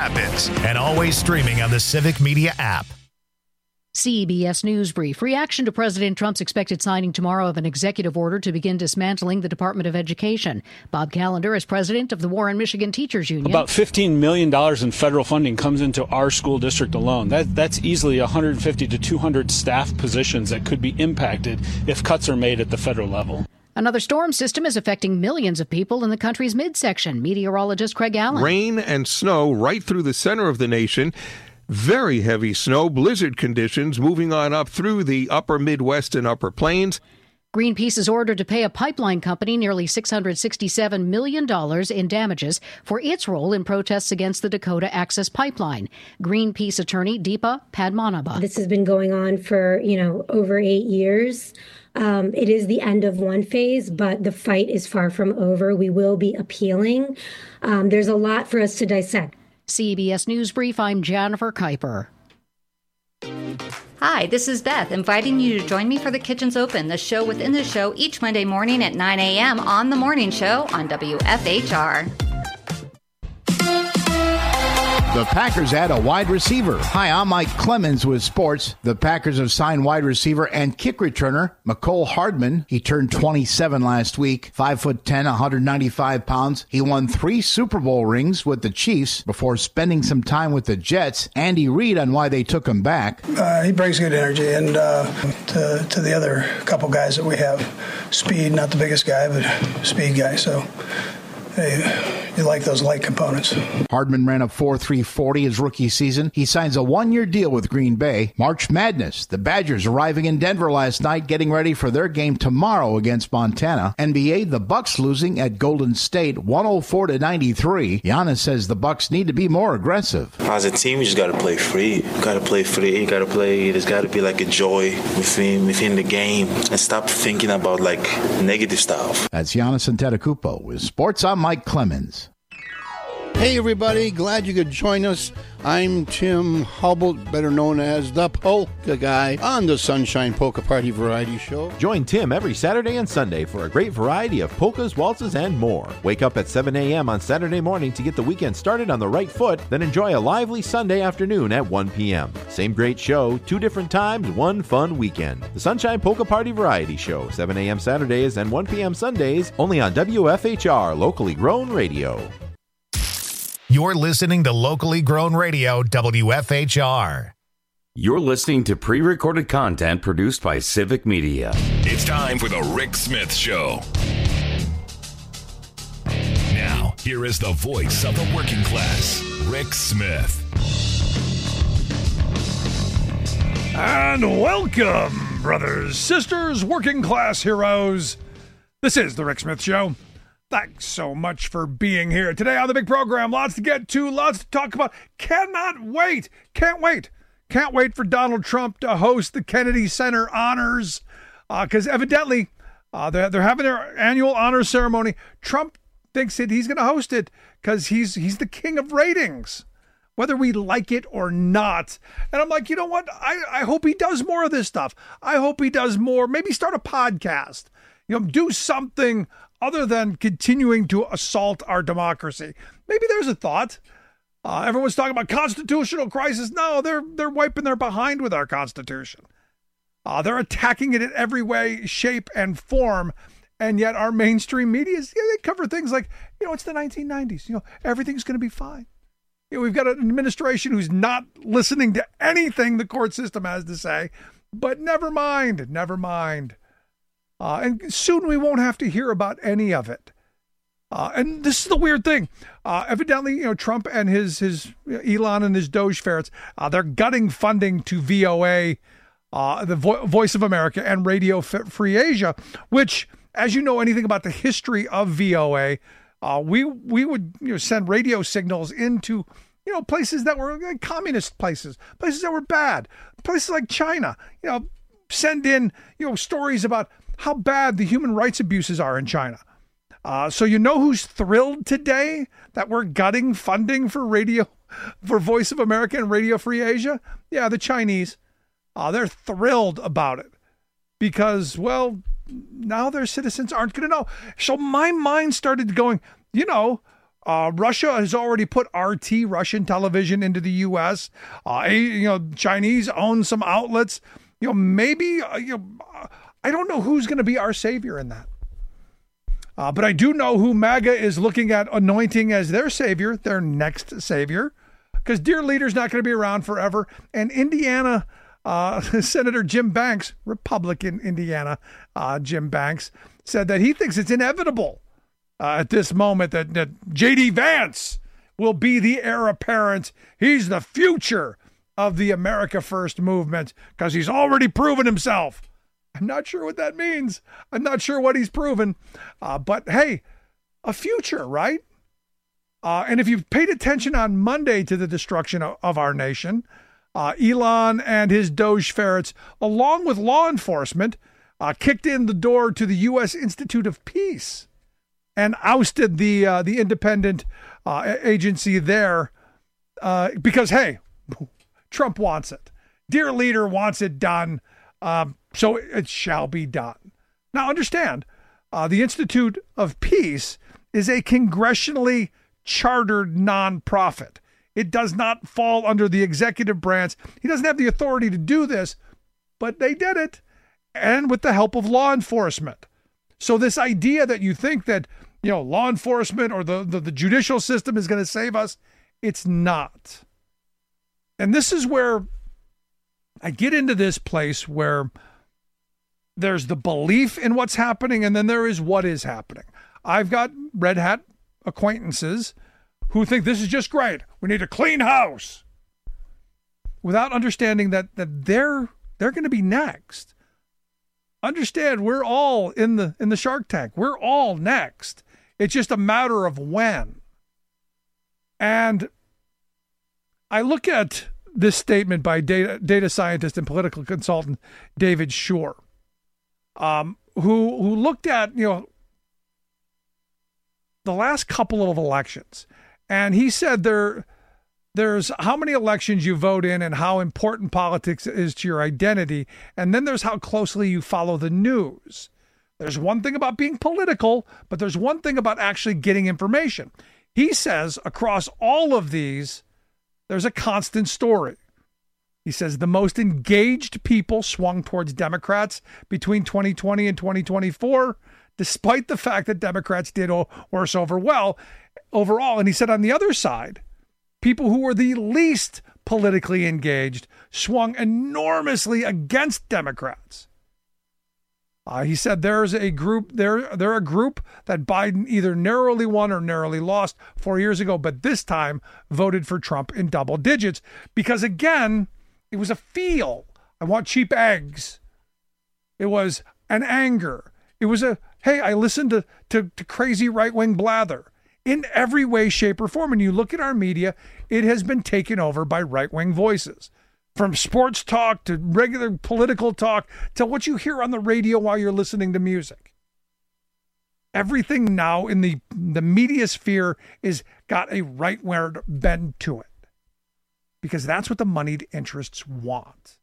happens. And always streaming on the Civic Media app. CBS News Brief. Reaction to President Trump's expected signing tomorrow of an executive order to begin dismantling the Department of Education. Bob Callender is president of the Warren, Michigan Teachers Union. About $15 million in federal funding comes into our school district alone. That's easily 150 to 200 staff positions that could be impacted if cuts are made at the federal level. Another storm system is affecting millions of people in the country's midsection. Meteorologist Craig Allen. Rain and snow right through the center of the nation. Very heavy snow, blizzard conditions moving on up through the upper Midwest and upper plains. Greenpeace is ordered to pay a pipeline company nearly $667 million in damages for its role in protests against the Dakota Access Pipeline. Greenpeace attorney Deepa Padmanabhan. This has been going on for, over 8 years. It is the end of one phase, but the fight is far from over. We will be appealing. There's a lot for us to dissect. CBS News Brief, I'm Jennifer Kuiper. Hi, this is Beth, inviting you to join me for The Kitchen's Open, the show within the show each Monday morning at 9 a.m. on The Morning Show on WFHR. The Packers add a wide receiver. Hi, I'm Mike Clemens with sports. The Packers have signed wide receiver and kick returner Mecole Hardman. He turned 27 last week, 5'10", 195 pounds. He won 3 Super Bowl rings with the Chiefs before spending some time with the Jets. Andy Reid on why they took him back. He brings good energy, and to the other couple guys that we have, speed, not the biggest guy, but speed guy. So you like those light components. Hardman ran a 4.340 his rookie season. He signs a 1-year deal with Green Bay. March Madness. The Badgers arriving in Denver last night, getting ready for their game tomorrow against Montana. NBA, the Bucks losing at Golden State 104-93. Giannis says the Bucks need to be more aggressive. As a team, we just got to play free. You got to play free. You got to play. There's got to be like a joy within the game and stop thinking about like negative stuff. That's Giannis Antetokounmpo with Sports. I'm Mike Clemens. Hey everybody, glad you could join us. I'm Tim Hubble, better known as the Polka Guy, on the Sunshine Polka Party Variety Show. Join Tim every Saturday and Sunday for a great variety of polkas, waltzes, and more. Wake up at 7 a.m. on Saturday morning to get the weekend started on the right foot, then enjoy a lively Sunday afternoon at 1 p.m. Same great show, 2 different times, 1 fun weekend. The Sunshine Polka Party Variety Show, 7 a.m. Saturdays and 1 p.m. Sundays, only on WFHR, locally grown radio. You're listening to locally grown radio, WFHR. You're listening to pre-recorded content produced by Civic Media. It's time for the Rick Smith Show. Now, here is the voice of the working class, Rick Smith. And welcome, brothers, sisters, working class heroes. This is the Rick Smith Show. Thanks so much for being here today on the big program. Lots to get to, lots to talk about. Can't wait for Donald Trump to host the Kennedy Center honors, because evidently they're having their annual honor ceremony. Trump thinks that he's going to host it because he's the king of ratings, whether we like it or not. And I'm like, you know what? I hope he does more of this stuff. I hope he does more. Maybe start a podcast. Do something other than continuing to assault our democracy. Maybe there's a thought. Everyone's talking about constitutional crisis. No, they're wiping their behind with our Constitution. They're attacking it in every way, shape, and form. And yet our mainstream media, they cover things like, it's the 1990s. Everything's going to be fine. We've got an administration who's not listening to anything the court system has to say. But never mind. And soon we won't have to hear about any of it. And this is the weird thing. Evidently, Trump and his Elon and his Doge ferrets, they're gutting funding to VOA, the Voice of America, and Radio Free Asia, which, as you know anything about the history of VOA, we would send radio signals into places that were communist places that were bad, places like China. Send in stories about how bad the human rights abuses are in China. So who's thrilled today that we're gutting funding for Voice of America and Radio Free Asia? Yeah, the Chinese. They're thrilled about it because, now their citizens aren't going to know. So my mind started going, Russia has already put RT, Russian television, into the U.S. Chinese own some outlets. Maybe, I don't know who's going to be our savior in that. But I do know who MAGA is looking at anointing as their savior, their next savior, because dear leader's not going to be around forever. And Indiana Senator Jim Banks, Republican Indiana Jim Banks, said that he thinks it's inevitable at this moment that J.D. Vance will be the heir apparent. He's the future of the America First movement because he's already proven himself. I'm not sure what that means. I'm not sure what he's proven. But hey, a future, right? And if you've paid attention on Monday to the destruction of our nation, Elon and his Doge ferrets, along with law enforcement, kicked in the door to the U.S. Institute of Peace and ousted the independent agency there because, hey, Trump wants it. Dear leader wants it done, so it shall be done. Now, understand, the Institute of Peace is a congressionally chartered nonprofit. It does not fall under the executive branch. He doesn't have the authority to do this, but they did it, and with the help of law enforcement. So this idea that you think that, law enforcement or the judicial system is going to save us, it's not. And this is where I get into this place where there's the belief in what's happening, and then there is what is happening. I've got red hat acquaintances who think this is just great. We need a clean house, without understanding that they're going to be next. Understand, we're all in the Shark Tank. We're all next. It's just a matter of when. And I look at this statement by data scientist and political consultant David Shore, who looked at the last couple of elections, and he said there's how many elections you vote in and how important politics is to your identity, and then there's how closely you follow the news. There's one thing about being political, but there's one thing about actually getting information. He says across all of these, there's a constant story. He says the most engaged people swung towards Democrats between 2020 and 2024, despite the fact that Democrats did worse overall. And he said on the other side, people who were the least politically engaged swung enormously against Democrats. He said there's a group, they're a group that Biden either narrowly won or narrowly lost 4 years ago, but this time voted for Trump in double digits because, again, it was a feel. I want cheap eggs. It was an anger. It was a, hey, I listened to crazy right-wing blather in every way, shape, or form. And you look at our media, it has been taken over by right-wing voices. From sports talk to regular political talk to what you hear on the radio while you're listening to music. Everything now in the media sphere is got a rightward bend to it. Because that's what the moneyed interests want.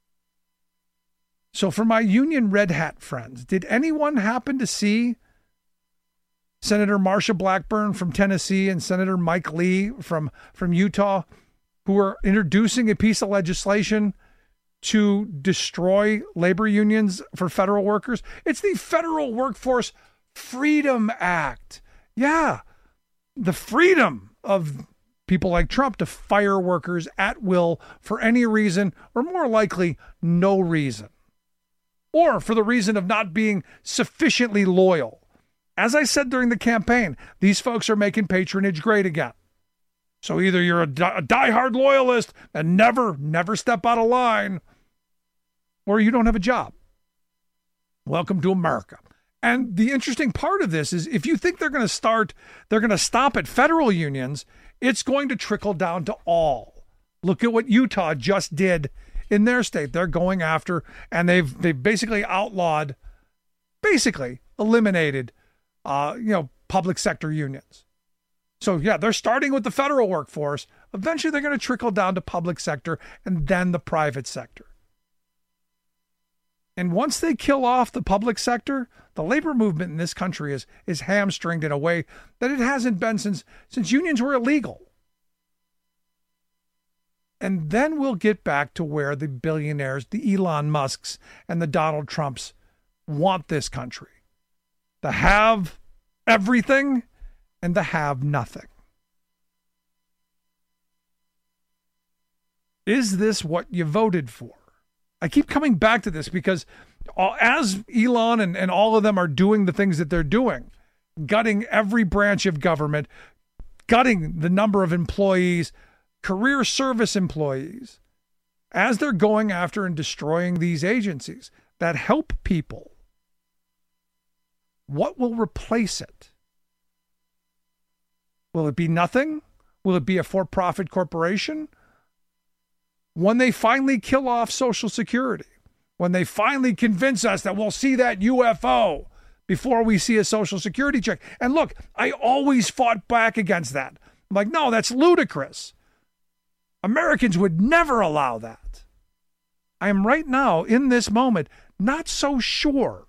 So for my union red hat friends, did anyone happen to see Senator Marsha Blackburn from Tennessee and Senator Mike Lee from Utah, who are introducing a piece of legislation to destroy labor unions for federal workers? It's the Federal Workforce Freedom Act. Yeah, the freedom of people like Trump to fire workers at will for any reason, or more likely, no reason. Or for the reason of not being sufficiently loyal. As I said during the campaign, these folks are making patronage great again. So either you're a diehard loyalist and never step out of line, or you don't have a job. Welcome to America. And the interesting part of this is if you think they're going to stop at federal unions, it's going to trickle down to all. Look at what Utah just did in their state. They're going after, and they've basically outlawed, eliminated, public sector unions. So yeah, they're starting with the federal workforce. Eventually they're going to trickle down to public sector and then the private sector. And once they kill off the public sector, the labor movement in this country is hamstringed in a way that it hasn't been since unions were illegal. And then we'll get back to where the billionaires, the Elon Musks and the Donald Trumps want this country. To have everything and to have nothing. Is this what you voted for? I keep coming back to this because as Elon and all of them are doing the things that they're doing, gutting every branch of government, gutting the number of employees, career service employees, as they're going after and destroying these agencies that help people, what will replace it? Will it be nothing? Will it be a for-profit corporation? When they finally kill off Social Security, when they finally convince us that we'll see that UFO before we see a Social Security check. And look, I always fought back against that. I'm like, no, that's ludicrous. Americans would never allow that. I am right now, in this moment, not so sure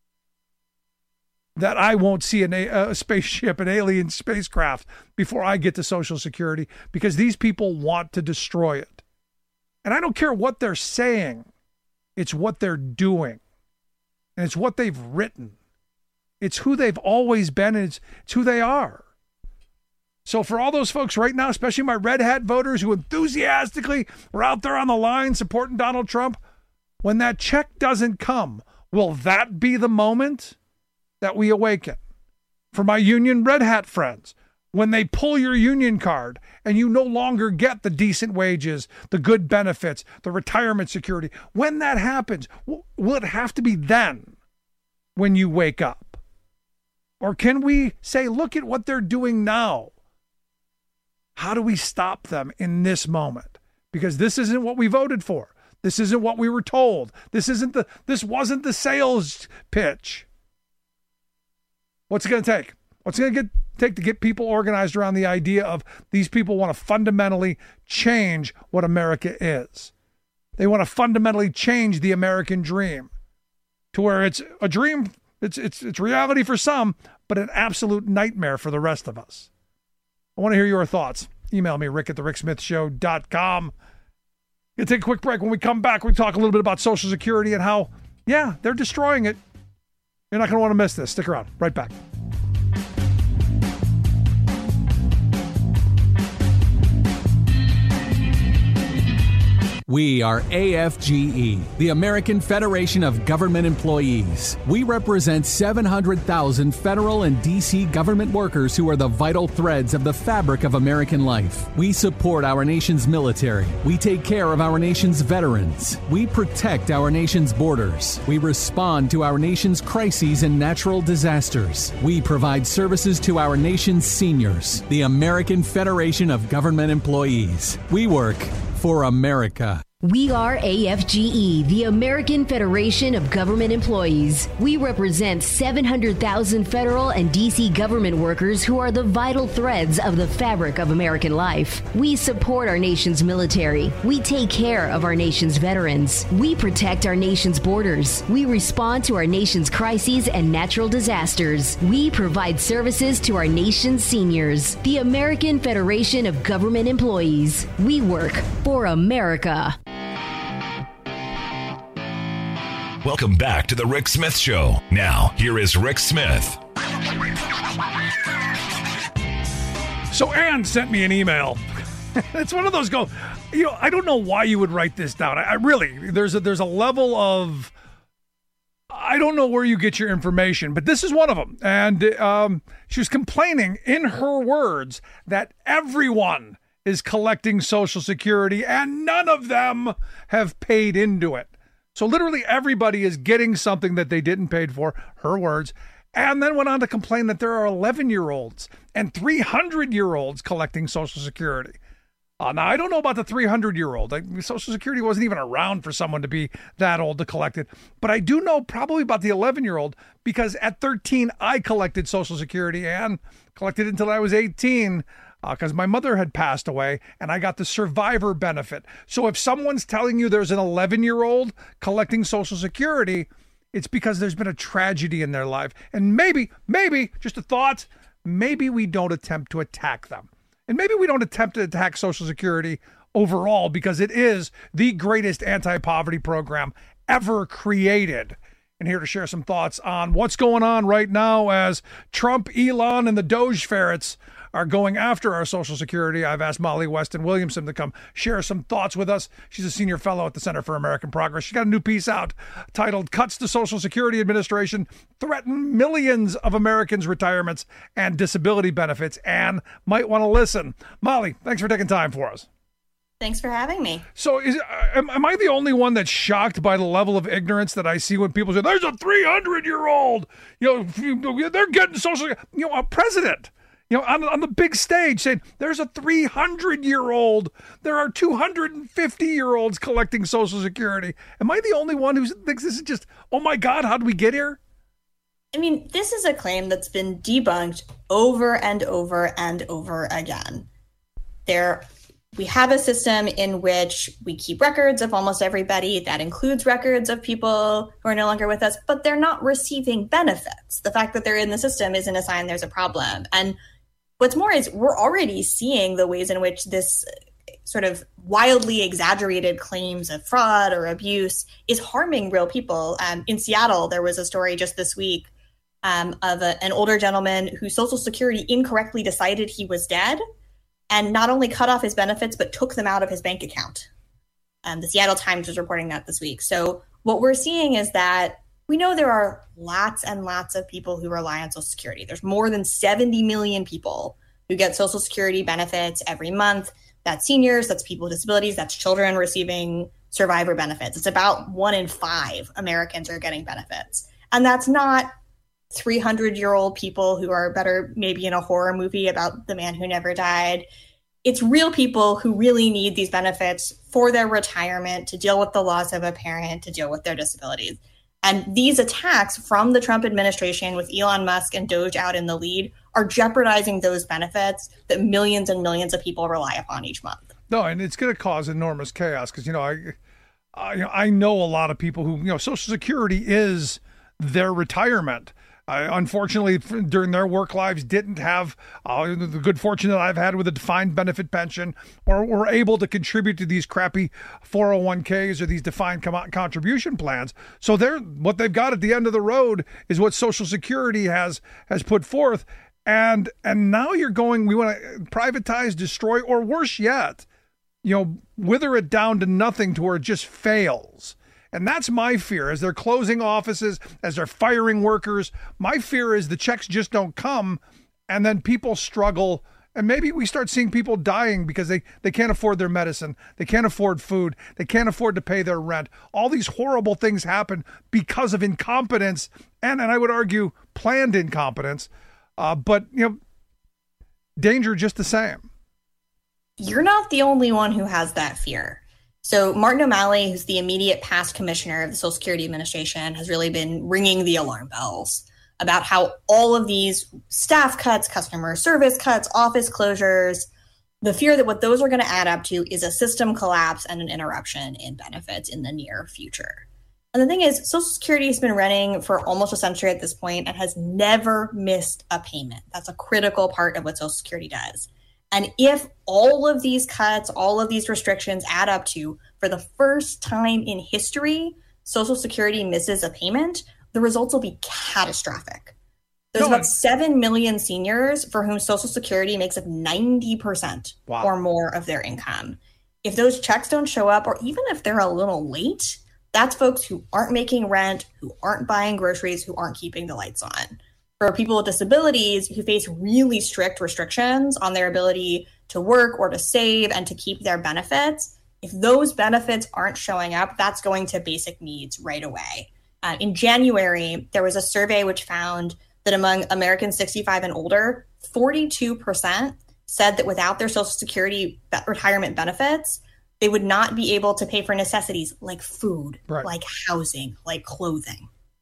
that I won't see a spaceship, an alien spacecraft, before I get to Social Security, because these people want to destroy it. And I don't care what they're saying. It's what they're doing. And it's what they've written. It's who they've always been, and it's who they are. So for all those folks right now, especially my red hat voters who enthusiastically were out there on the line supporting Donald Trump, when that check doesn't come, will that be the moment that we awaken? For my union red hat friends, when they pull your union card and you no longer get the decent wages, the good benefits, the retirement security, when that happens, will it have to be then when you wake up? Or can we say, look at what they're doing now? How do we stop them in this moment? Because this isn't what we voted for. This isn't what we were told. This wasn't the sales pitch. What's it going to take? What's it going to take to get people organized around the idea of these people want to fundamentally change what America is? They want to fundamentally change the American dream to where it's a dream, it's reality for some, but an absolute nightmare for the rest of us. I want to hear your thoughts. Email me, rick@thericksmithshow.com. We'll take a quick break. When we come back, we talk a little bit about Social Security and how, yeah, they're destroying it. You're not going to want to miss this. Stick around. Right back. We are AFGE, the American Federation of Government Employees. We represent 700,000 federal and D.C. government workers who are the vital threads of the fabric of American life. We support our nation's military. We take care of our nation's veterans. We protect our nation's borders. We respond to our nation's crises and natural disasters. We provide services to our nation's seniors. The American Federation of Government Employees. We work for America. We are AFGE, the American Federation of Government Employees. We represent 700,000 federal and D.C. government workers who are the vital threads of the fabric of American life. We support our nation's military. We take care of our nation's veterans. We protect our nation's borders. We respond to our nation's crises and natural disasters. We provide services to our nation's seniors. The American Federation of Government Employees. We work for America. Welcome back to the Rick Smith Show. Now, here is Rick Smith. So Ann sent me an email. It's one of those I don't know why you would write this down. I really, there's a level of, I don't know where you get your information, but this is one of them. And she was complaining, in her words, that everyone is collecting Social Security and none of them have paid into it. So literally everybody is getting something that they didn't pay for, her words, and then went on to complain that there are 11-year-olds and 300-year-olds collecting Social Security. Now, I don't know about the 300-year-old. Social Security wasn't even around for someone to be that old to collect it. But I do know probably about the 11-year-old because at 13, I collected Social Security and collected it until I was 18. because my mother had passed away and I got the survivor benefit. So if someone's telling you there's an 11-year-old collecting Social Security, it's because there's been a tragedy in their life. And maybe, just a thought, maybe we don't attempt to attack them. And maybe we don't attempt to attack Social Security overall because it is the greatest anti-poverty program ever created. And here to share some thoughts on what's going on right now as Trump, Elon, and the Doge ferrets are going after our Social Security, I've asked Molly Weston Williamson to come share some thoughts with us. She's a senior fellow at the Center for American Progress. She's got a new piece out titled Cuts to Social Security Administration Threaten Millions of Americans' Retirements and Disability Benefits, and might want to listen. Molly, thanks for taking time for us. Thanks for having me. So am I the only one that's shocked by the level of ignorance that I see when people say, there's a 300-year-old, they're getting Social, a president, on the big stage saying there's a 300-year-old, there are 250-year-olds collecting Social Security. Am I the only one who thinks this is just, oh my God, how did we get here? I mean, this is a claim that's been debunked over and over and over again. We have a system in which we keep records of almost everybody. That includes records of people who are no longer with us, but they're not receiving benefits. The fact that they're in the system isn't a sign there's a problem. And what's more is we're already seeing the ways in which this sort of wildly exaggerated claims of fraud or abuse is harming real people. In Seattle, there was a story just this week of an older gentleman whose Social Security incorrectly decided he was dead, and not only cut off his benefits, but took them out of his bank account. The Seattle Times was reporting that this week. So what we're seeing is that we know there are lots and lots of people who rely on Social Security. There's more than 70 million people who get Social Security benefits every month. That's seniors, that's people with disabilities, that's children receiving survivor benefits. It's about 1 in 5 Americans are getting benefits. And that's not 300-year-old people who are better maybe in a horror movie about the man who never died. It's real people who really need these benefits for their retirement, to deal with the loss of a parent, to deal with their disabilities. And these attacks from the Trump administration, with Elon Musk and Doge out in the lead, are jeopardizing those benefits that millions and millions of people rely upon each month. No, and it's going to cause enormous chaos because, I know a lot of people who, Social Security is their retirement. Unfortunately, during their work lives, didn't have the good fortune that I've had with a defined benefit pension, or were able to contribute to these crappy 401ks or these defined contribution plans. So what they've got at the end of the road is what Social Security has put forth. And now you're going, we want to privatize, destroy, or worse yet, wither it down to nothing to where it just fails. And that's my fear. As they're closing offices, as they're firing workers, my fear is the checks just don't come, and then people struggle, and maybe we start seeing people dying because they can't afford their medicine, they can't afford food, they can't afford to pay their rent. All these horrible things happen because of incompetence, and I would argue planned incompetence, but danger just the same. You're not the only one who has that fear. So Martin O'Malley, who's the immediate past commissioner of the Social Security Administration, has really been ringing the alarm bells about how all of these staff cuts, customer service cuts, office closures, the fear that what those are going to add up to is a system collapse and an interruption in benefits in the near future. And the thing is, Social Security has been running for almost a century at this point and has never missed a payment. That's a critical part of what Social Security does. And if all of these cuts, all of these restrictions add up to, for the first time in history, Social Security misses a payment, the results will be catastrophic. There's about 7 million seniors for whom Social Security makes up 90% or more of their income. If those checks don't show up, or even if they're a little late, that's folks who aren't making rent, who aren't buying groceries, who aren't keeping the lights on. For people with disabilities who face really strict restrictions on their ability to work or to save and to keep their benefits, if those benefits aren't showing up, that's going to basic needs right away. In January, there was a survey which found that among Americans 65 and older, 42% said that without their Social Security retirement benefits, they would not be able to pay for necessities like food, like housing, like clothing.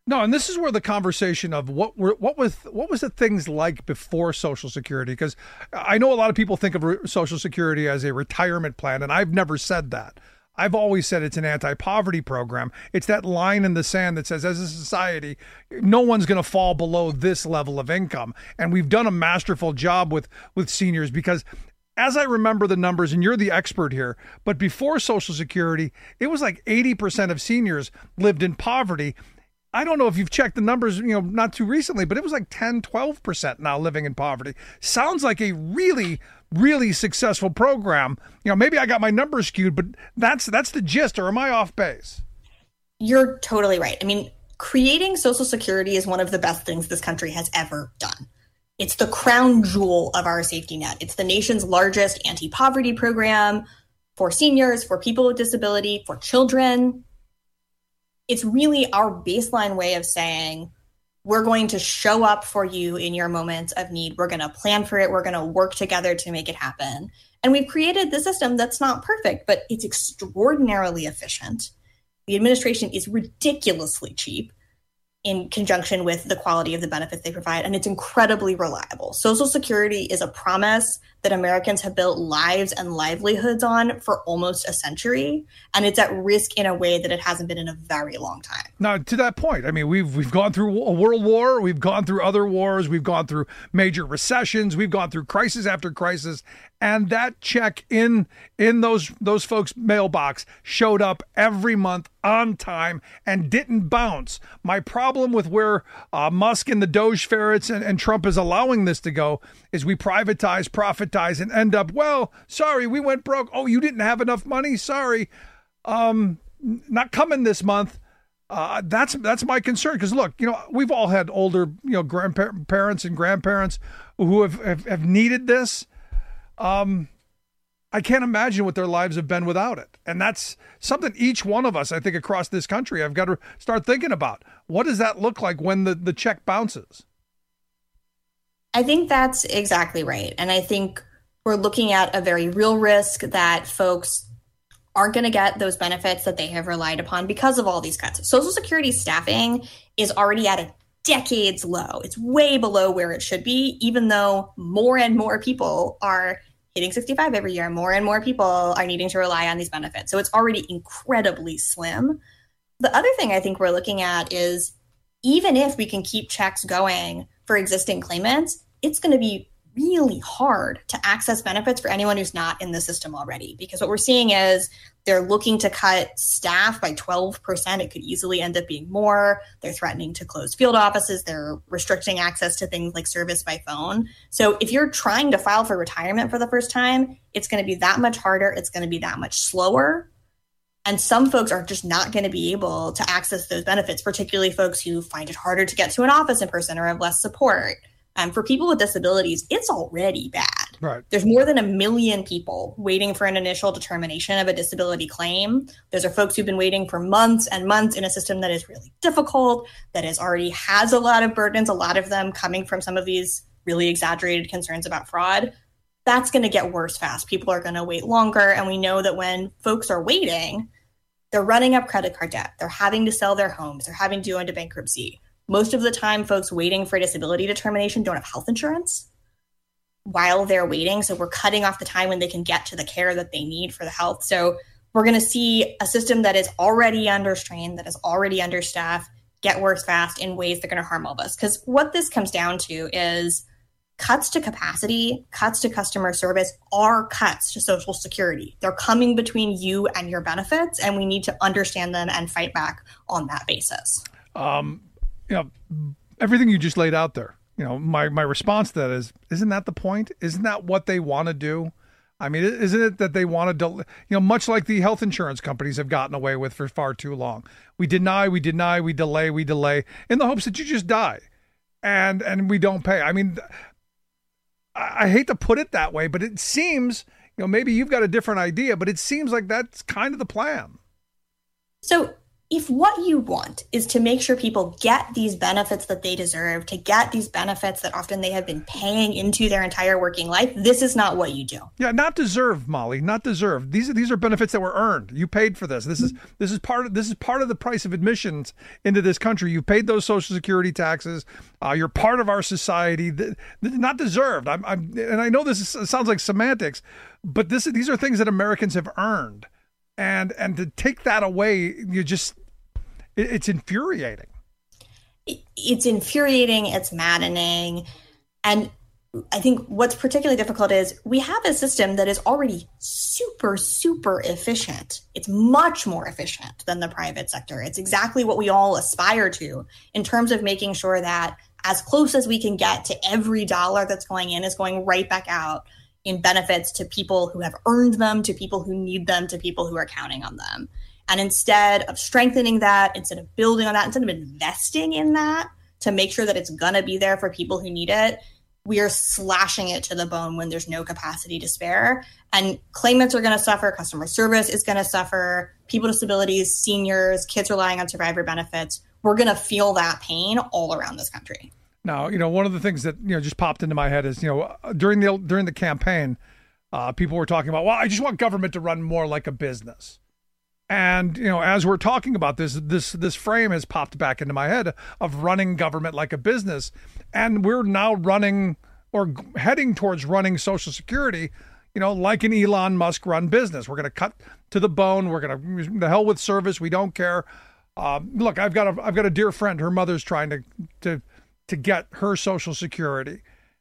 No, and this is where the conversation of what was the things like before Social Security, because I know a lot of people think of Social Security as a retirement plan, and I've never said that. I've always said it's an anti-poverty program. It's that line in the sand that says, as a society, no one's going to fall below this level of income. And we've done a masterful job with seniors because, as I remember the numbers, and you're the expert here, but before Social Security, it was like 80% of seniors lived in poverty. I don't know if you've checked the numbers, not too recently, but it was like 10, 12% now living in poverty. Sounds like a really, really successful program. Maybe I got my numbers skewed, but that's the gist, or am I off base? You're totally right. I mean, creating Social Security is one of the best things this country has ever done. It's the crown jewel of our safety net. It's the nation's largest anti-poverty program for seniors, for people with disability, for children. It's really our baseline way of saying, we're going to show up for you in your moments of need. We're going to plan for it. We're going to work together to make it happen. And we've created the system that's not perfect, but it's extraordinarily efficient. The administration is ridiculously cheap in conjunction with the quality of the benefits they provide, and it's incredibly reliable. Social Security is a promise that Americans have built lives and livelihoods on for almost a century, and it's at risk in a way that it hasn't been in a very long time. Now, to that point, I mean, we've gone through a world war, we've gone through other wars, we've gone through major recessions, we've gone through crisis after crisis, and that check in those folks' mailbox showed up every month on time and didn't bounce. My problem with where Musk and the Doge ferrets and Trump is allowing this to go is we privatize, profitize, and end up, well, sorry, we went broke. Oh, you didn't have enough money? Sorry. Not coming this month. That's my concern. Because look, we've all had older, grandparents and grandparents who have needed this. I can't imagine what their lives have been without it. And that's something each one of us, I think, across this country, I've got to start thinking about. What does that look like when the check bounces? I think that's exactly right. And I think we're looking at a very real risk that folks aren't going to get those benefits that they have relied upon because of all these cuts. Social Security staffing is already at a decades low. It's way below where it should be, even though more and more people are hitting 65 every year. More and more people are needing to rely on these benefits. So it's already incredibly slim. The other thing I think we're looking at is, even if we can keep checks going for existing claimants, it's going to be really hard to access benefits for anyone who's not in the system already. Because what we're seeing is they're looking to cut staff by 12%. It could easily end up being more. They're threatening to close field offices. They're restricting access to things like service by phone. So if you're trying to file for retirement for the first time, it's going to be that much harder. It's going to be that much slower. And some folks are just not going to be able to access those benefits, particularly folks who find it harder to get to an office in person or have less support. For people with disabilities, it's already bad. Right. There's more than 1 million people waiting for an initial determination of a disability claim. Those are folks who've been waiting for months and months in a system that is really difficult, that already has a lot of burdens, a lot of them coming from some of these really exaggerated concerns about fraud. That's going to get worse fast. People are going to wait longer. And we know that when folks are waiting, they're running up credit card debt. They're having to sell their homes. They're having to go into bankruptcy. Most of the time, folks waiting for disability determination don't have health insurance while they're waiting. So we're cutting off the time when they can get to the care that they need for the health. So we're going to see a system that is already under strain, that is already understaffed, get worse fast in ways that are going to harm all of us. Because what this comes down to is cuts to capacity, cuts to customer service are cuts to Social Security. They're coming between you and your benefits, and we need to understand them and fight back on that basis. Everything you just laid out there, my response to that is, isn't that the point? Isn't that what they want to do? I mean, isn't it that they want to, much like the health insurance companies have gotten away with for far too long. We deny, we delay in the hopes that you just die and we don't pay. I mean, I hate to put it that way, but it seems, maybe you've got a different idea, but it seems like that's kind of the plan. So if what you want is to make sure people get these benefits that they deserve, to get these benefits that often they have been paying into their entire working life, this is not what you do. Yeah, not deserved, Molly, not deserved. These are benefits that were earned. You paid for this. This is part of the price of admissions into this country. You paid those Social Security taxes. You're part of our society. Not deserved. And I know sounds like semantics, but these are things that Americans have earned. And to take that away, it's infuriating. It's infuriating. It's maddening. And I think what's particularly difficult is we have a system that is already super, super efficient. It's much more efficient than the private sector. It's exactly what we all aspire to in terms of making sure that as close as we can get to every dollar that's going in is going right back out in benefits to people who have earned them, to people who need them, to people who are counting on them. And instead of strengthening that, instead of building on that, instead of investing in that to make sure that it's going to be there for people who need it, we are slashing it to the bone when there's no capacity to spare. And claimants are going to suffer. Customer service is going to suffer. People with disabilities, seniors, kids relying on survivor benefits. We're going to feel that pain all around this country. Now, one of the things that, just popped into my head is, during the campaign, people were talking about, well, I just want government to run more like a business. And, as we're talking about this frame has popped back into my head of running government like a business. And we're now running or heading towards running Social Security, like an Elon Musk run business. We're going to cut to the bone. We're going to the hell with service. We don't care. Look, I've got a dear friend. Her mother's trying to get her Social Security.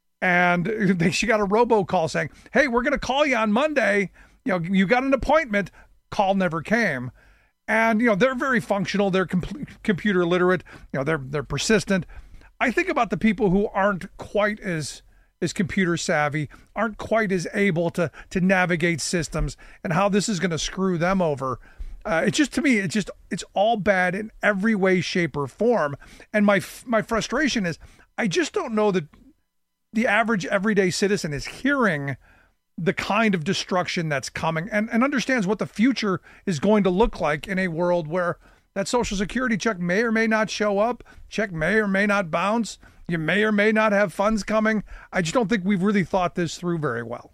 And she got a robocall saying, hey, we're going to call you on Monday. You got an appointment. Call never came. And, they're very functional. They're computer literate. They're persistent. I think about the people who aren't quite as computer savvy, aren't quite as able to navigate systems, and how this is going to screw them over. To me, it's all bad in every way, shape, or form. And my frustration is I just don't know that the average everyday citizen is hearing the kind of destruction that's coming and understands what the future is going to look like in a world where that Social Security check may or may not show up, check may or may not bounce, you may or may not have funds coming. I just don't think we've really thought this through very well.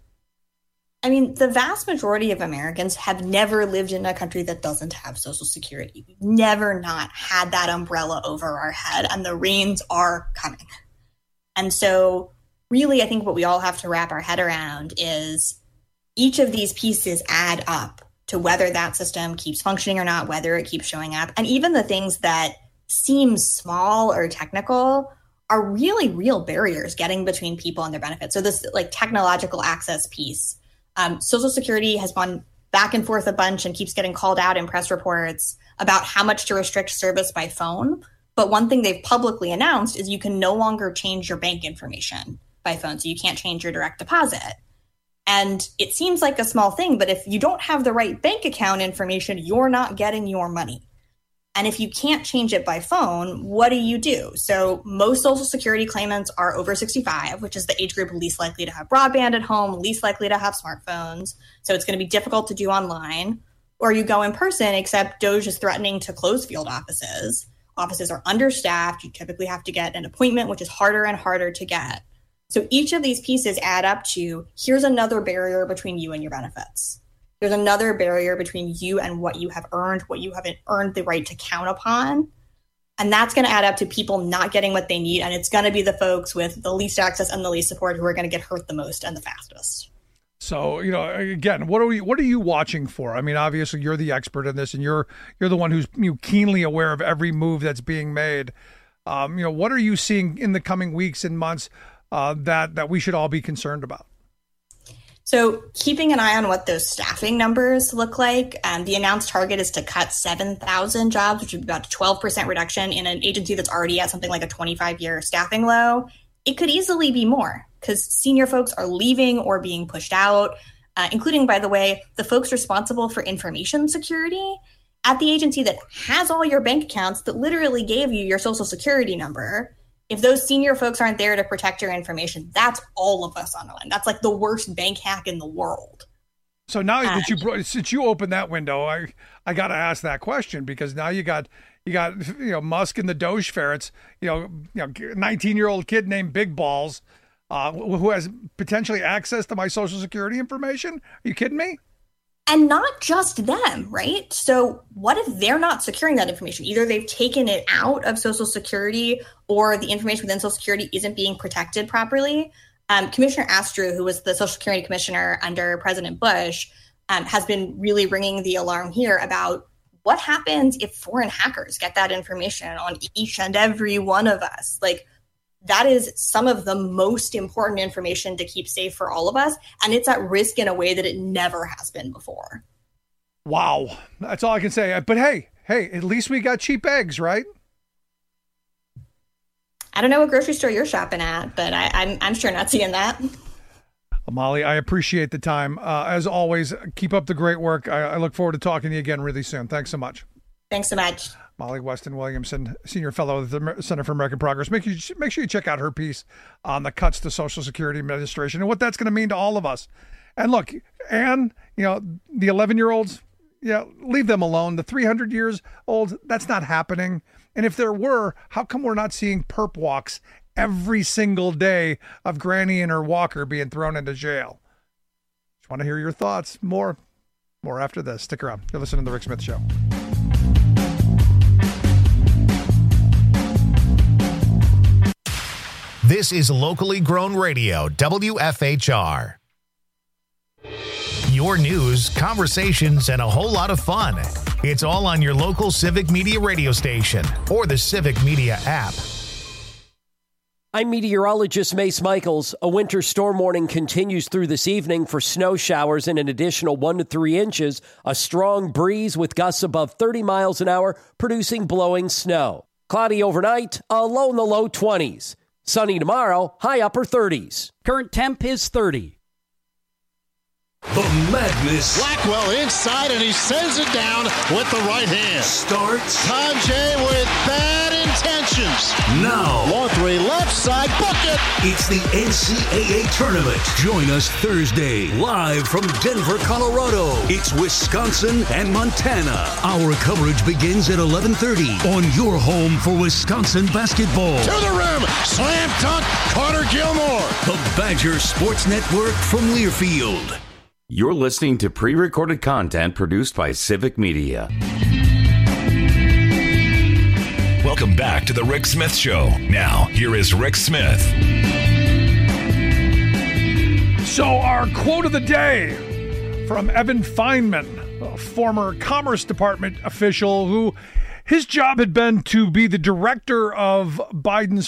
I mean, the vast majority of Americans have never lived in a country that doesn't have Social Security. We've never not had that umbrella over our head, and the rains are coming. And so really, I think what we all have to wrap our head around is each of these pieces add up to whether that system keeps functioning or not, whether it keeps showing up. And even the things that seem small or technical are really real barriers getting between people and their benefits. So this technological access piece, Social Security has gone back and forth a bunch and keeps getting called out in press reports about how much to restrict service by phone. But one thing they've publicly announced is you can no longer change your bank information by phone. So you can't change your direct deposit. And it seems like a small thing, but if you don't have the right bank account information, you're not getting your money. And if you can't change it by phone, what do? So most Social Security claimants are over 65, which is the age group least likely to have broadband at home, least likely to have smartphones. So it's going to be difficult to do online. Or you go in person, except DOJ is threatening to close field offices. Offices are understaffed. You typically have to get an appointment, which is harder and harder to get. So each of these pieces add up to, here's another barrier between you and your benefits. There's another barrier between you and what you have earned, what you haven't earned the right to count upon. And that's going to add up to people not getting what they need. And it's going to be the folks with the least access and the least support who are going to get hurt the most and the fastest. So, again, what are you watching for? I mean, obviously you're the expert in this and you're the one who's keenly aware of every move that's being made. What are you seeing in the coming weeks and months that we should all be concerned about? So keeping an eye on what those staffing numbers look like. The announced target is to cut 7,000 jobs, which would be about a 12% reduction in an agency that's already at something like a 25-year staffing low. It could easily be more because senior folks are leaving or being pushed out, including, by the way, the folks responsible for information security at the agency that has all your bank accounts that literally gave you your Social Security number. If those senior folks aren't there to protect your information, that's all of us on the line. That's like the worst bank hack in the world. So now that since you opened that window, I got to ask that question, because now you got Musk and the Doge ferrets, 19-year-old kid named Big Balls, who has potentially access to my Social Security information. Are you kidding me? And not just them, right? So what if they're not securing that information? Either they've taken it out of Social Security, or the information within Social Security isn't being protected properly. Commissioner Astrew, who was the Social Security commissioner under President Bush, has been really ringing the alarm here about what happens if foreign hackers get that information on each and every one of us. Like, that is some of the most important information to keep safe for all of us, and it's at risk in a way that it never has been before. Wow. That's all I can say. But hey, at least we got cheap eggs, right? I don't know what grocery store you're shopping at, but I'm sure not seeing that. Molly, I appreciate the time. As always, keep up the great work. I look forward to talking to you again really soon. Thanks so much. Thanks so much. Molly Weston Williamson, Senior Fellow at the Center for American Progress. Make sure you check out her piece on the cuts to Social Security Administration and what that's going to mean to all of us. And look, Anne, the 11-year-olds, leave them alone. The 300 years old, that's not happening. And if there were, how come we're not seeing perp walks every single day of Granny and her walker being thrown into jail? Just want to hear your thoughts. More after this. Stick around. You're listening to The Rick Smith Show. This is locally grown radio, WFHR. Your news, conversations, and a whole lot of fun. It's all on your local Civic Media radio station or the Civic Media app. I'm meteorologist Mace Michaels. A winter storm warning continues through this evening for snow showers and an additional 1 to 3 inches. A strong breeze with gusts above 30 miles an hour, producing blowing snow. Cloudy overnight, a low in the low 20s. Sunny tomorrow, high upper 30s. Current temp is 30. The madness. Blackwell inside, and he sends it down with the right hand. Starts. Tom Jay with bad intentions. Now. Long three, left side, book it. It's the NCAA tournament. Join us Thursday, live from Denver, Colorado. It's Wisconsin and Montana. Our coverage begins at 11:30 on your home for Wisconsin basketball. To the rim, slam dunk, Carter Gilmore. The Badger Sports Network from Learfield. You're listening to pre-recorded content produced by Civic Media. Welcome back to the Rick Smith Show. Now, here is Rick Smith. So our quote of the day from Evan Feinman, a former Commerce Department official who his job had been to be the director of Biden's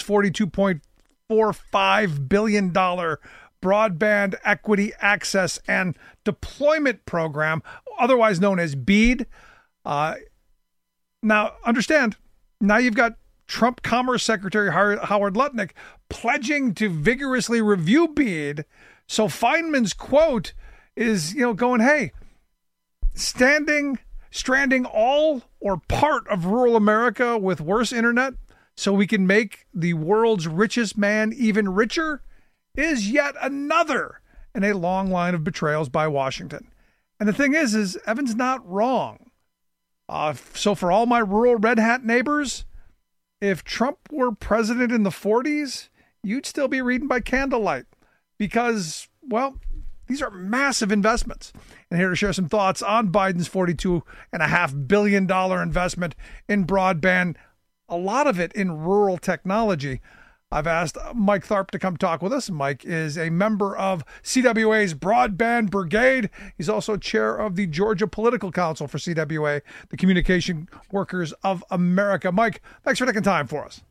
$42.45 billion Broadband Equity Access and Deployment Program, otherwise known as BEAD. Now, understand, now you've got Trump Commerce Secretary Howard Lutnick pledging to vigorously review BEAD. So Feynman's quote is, going, hey, stranding all or part of rural America with worse internet so we can make the world's richest man even richer is yet another in a long line of betrayals by Washington. And the thing is Evan's not wrong. So for all my rural red hat neighbors, if Trump were president in the 40s, you'd still be reading by candlelight because, well, these are massive investments. And here to share some thoughts on Biden's $42.5 billion investment in broadband, a lot of it in rural technology, I've asked Mike Tharp to come talk with us. Mike is a member of CWA's Broadband Brigade. He's also chair of the Georgia Political Council for CWA, the Communication Workers of America. Mike, thanks for taking time for us.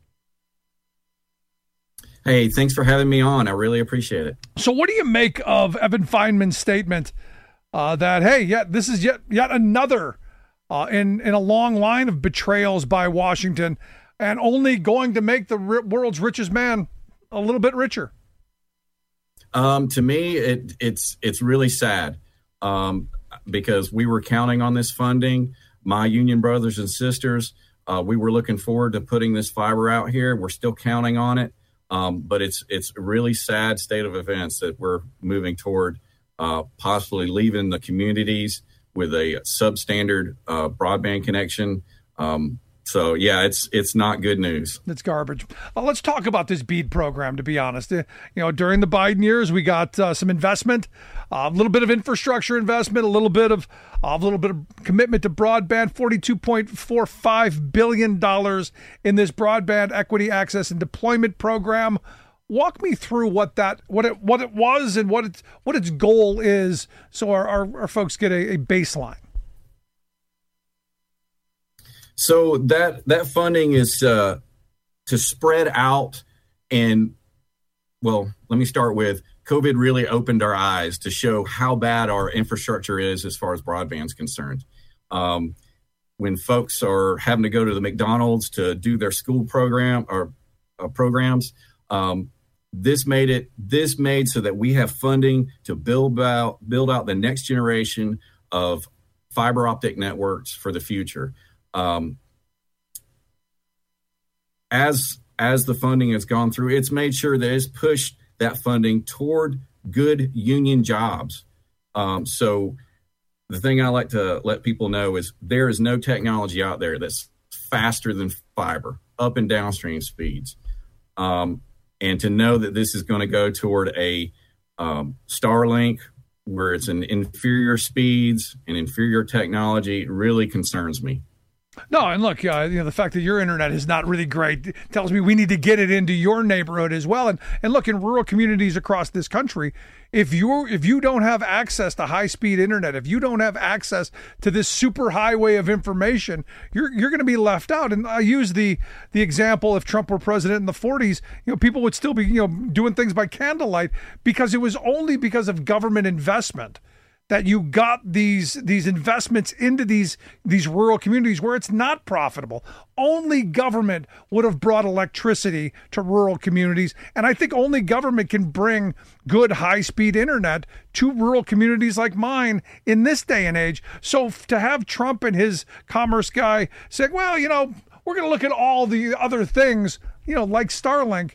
Hey, thanks for having me on. I really appreciate it. So what do you make of Evan Feinman's statement that, hey, this is yet another in a long line of betrayals by Washington, and only going to make the world's richest man a little bit richer? To me, it's really sad because we were counting on this funding. My union brothers and sisters, we were looking forward to putting this fiber out here. We're still counting on it, but it's a really sad state of events that we're moving toward possibly leaving the with a substandard broadband connection. So yeah, it's not good news. It's garbage. Let's talk about this BEAD program. To be honest, during the Biden years, we got some investment, a little bit of infrastructure investment, a little bit of commitment to broadband. $42.45 billion in this broadband equity access and deployment program. Walk me through what it was and what its goal is, so our folks get a baseline. So that funding is to spread out, and well, let me start with COVID really opened our eyes to show how bad our infrastructure is as far as broadband is concerned. When folks are having to go to the McDonald's to do their school program or programs, this made so that we have funding to build out the next generation of fiber optic networks for the future. As the funding has gone through, it's made sure that it's pushed that funding toward good union jobs. So the thing I like to let people know is there is no technology out there that's faster than fiber, up and downstream speeds. And to know that this is going to go toward a Starlink, where it's an inferior speeds and inferior technology, really concerns me. No, and look, the fact that your internet is not really great tells me we need to get it into your neighborhood as well. And look, in rural communities across this country, if you don't have access to high-speed internet, if you don't have access to this super highway of information, you're going to be left out. And I use the example, if Trump were president in the 40s, people would still be doing things by candlelight, because it was only because of government investment that you got these investments into these rural communities where it's not profitable. Only government would have brought electricity to rural communities. And I think only government can bring good high-speed internet to rural communities like mine in this day and age. So to have Trump and his commerce guy say, well, we're going to look at all the other things, like Starlink,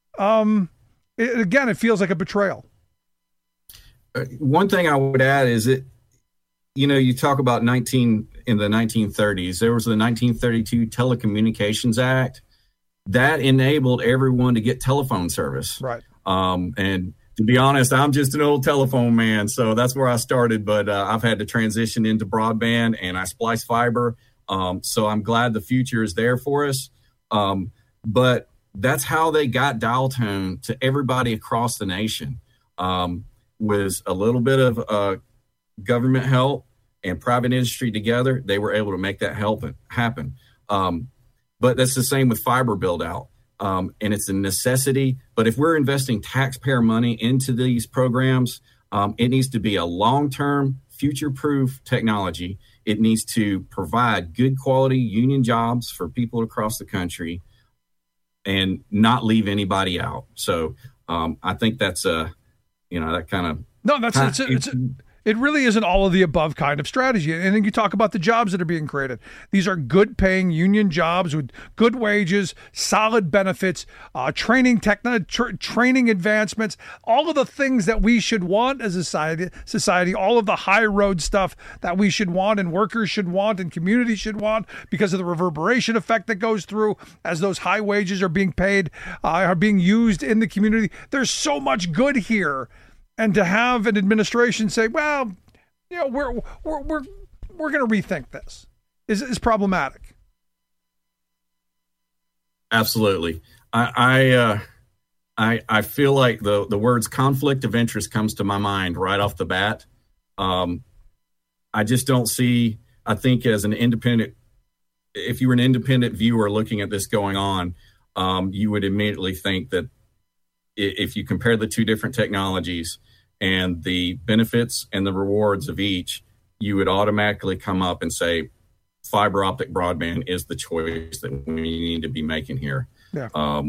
it feels like a betrayal. One thing I would add is that, you talk about in the 1930s, there was the 1932 Telecommunications Act that enabled everyone to get telephone service. Right. And to be honest, I'm just an old telephone man, so that's where I started. But I've had to transition into broadband, and I splice fiber. So I'm glad the future is there for us. But that's how they got dial tone to everybody across the nation. With a little bit of government help and private industry together, they were able to make that happen. But that's the same with fiber build out. And it's a necessity. But if we're investing taxpayer money into these programs, it needs to be a long-term, future-proof technology. It needs to provide good quality union jobs for people across the country and not leave anybody out. So I think that's that kind of... No, it really is an all of the above kind of strategy. And then you talk about the jobs that are being created. These are good paying union jobs with good wages, solid benefits, training advancements, all of the things that we should want as a society, all of the high road stuff that we should want and workers should want and communities should want because of the reverberation effect that goes through as those high wages are being paid, are being used in the community. There's so much good here. And to have an administration say, well, we're going to rethink this is problematic. Absolutely. I feel like the words conflict of interest comes to my mind right off the bat. I just don't see, I think as an independent, if you were an independent viewer looking at this going on, you would immediately think that if you compare the two different technologies and the benefits and the rewards of each, you would automatically come up and say fiber optic broadband is the choice that we need to be making here. Yeah.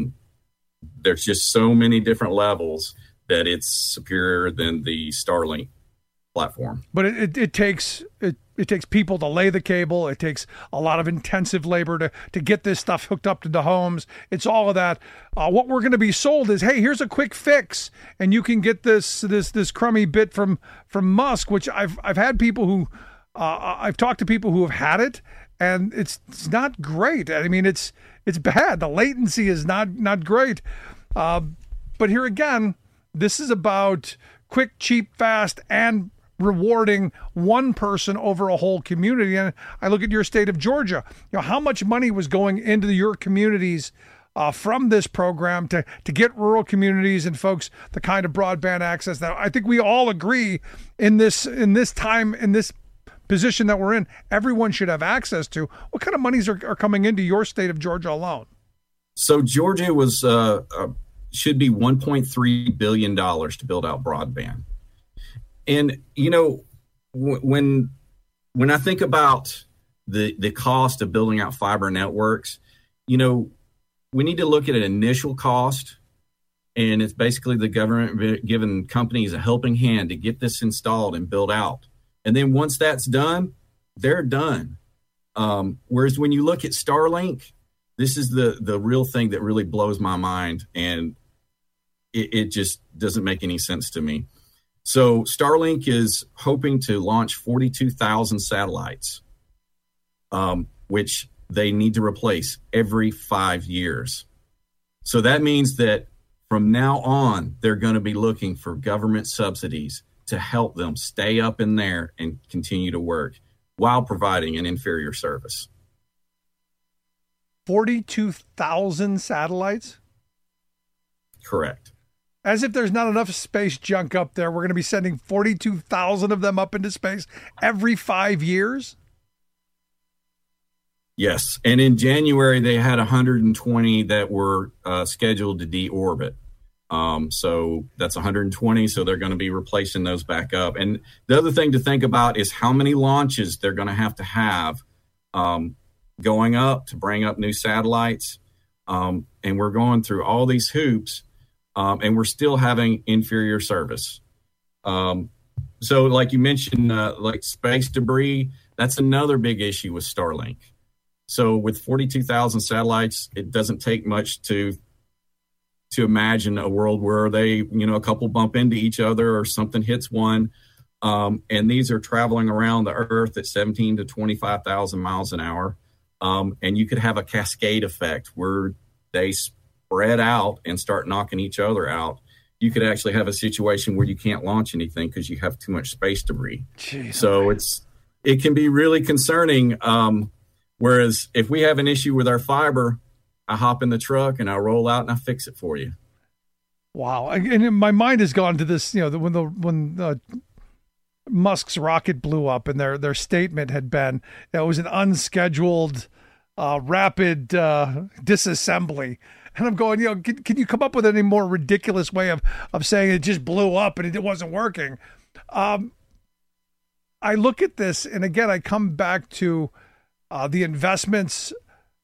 There's just so many different levels that it's superior than the Starlink platform. But it takes people to lay the cable. It takes a lot of intensive labor to get this stuff hooked up to the homes. It's all of that. What we're going to be sold is, hey, here's a quick fix, and you can get this crummy bit from Musk, which I've had people who I've talked to people who have had it, and it's not great. I mean, it's bad. The latency is not great. But here again, this is about quick, cheap, fast, and rewarding one person over a whole community. And I look at your state of Georgia. How much money was going into your communities from this program to get rural communities and folks the kind of broadband access that I think we all agree in this time, in this position that we're in, everyone should have access to. What kind of monies are coming into your state of Georgia alone? So Georgia was should be $1.3 billion to build out broadband. And, when I think about the cost of building out fiber networks, we need to look at an initial cost, and it's basically the government giving companies a helping hand to get this installed and built out. And then once that's done, they're done. Whereas when you look at Starlink, this is the real thing that really blows my mind, and it just doesn't make any sense to me. So Starlink is hoping to launch 42,000 satellites, which they need to replace every 5 years. So that means that from now on, they're going to be looking for government subsidies to help them stay up in there and continue to work while providing an inferior service. 42,000 satellites? Correct. As if there's not enough space junk up there, we're going to be sending 42,000 of them up into space every 5 years? Yes. And in January, they had 120 that were scheduled to deorbit. So that's 120. So they're going to be replacing those back up. And the other thing to think about is how many launches they're going to have going up to bring up new satellites. And we're going through all these hoops. And we're still having inferior service. So like you mentioned, like space debris, that's another big issue with Starlink. So with 42,000 satellites, it doesn't take much to imagine a world where they, a couple bump into each other or something hits one. And these are traveling around the Earth at 17 to 25,000 miles an hour. And you could have a cascade effect where they spread out and start knocking each other out. You could actually have a situation where you can't launch anything because you have too much space debris. Jeez. So it can be really concerning. Whereas if we have an issue with our fiber, I hop in the truck and I roll out and I fix it for you. Wow. And my mind has gone to this, when Musk's rocket blew up and their statement had been, it was an unscheduled, rapid disassembly. And I'm going, can you come up with any more ridiculous way of saying it just blew up and it wasn't working? I look at this, and again, I come back to the investments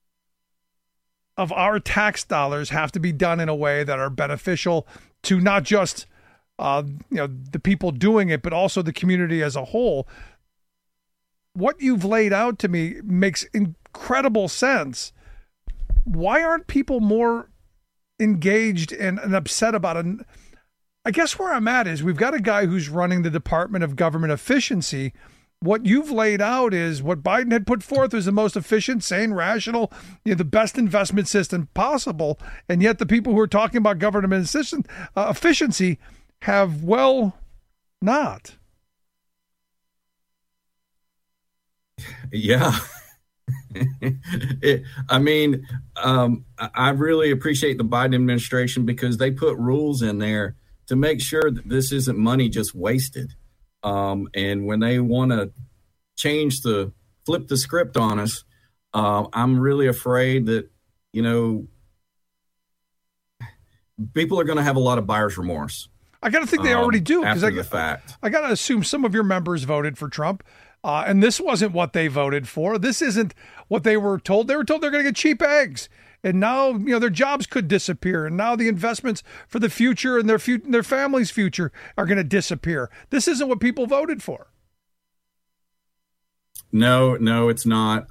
of our tax dollars have to be done in a way that are beneficial to not just the people doing it, but also the community as a whole. What you've laid out to me makes incredible sense. Why aren't people more engaged and upset about it? I guess where I'm at is we've got a guy who's running the Department of Government Efficiency. What you've laid out is what Biden had put forth as the most efficient, sane, rational, the best investment system possible. And yet the people who are talking about government efficiency have, not. Yeah. I really appreciate the Biden administration because they put rules in there to make sure that this isn't money just wasted. And when they want to flip the script on us, I'm really afraid that, people are going to have a lot of buyer's remorse. I got to think they already do. After the fact. I got to assume some of your members voted for Trump. And this wasn't what they voted for. This isn't what they were told. They were told they're going to get cheap eggs. And now, their jobs could disappear. And now the investments for the future and their family's future are going to disappear. This isn't what people voted for. No, it's not.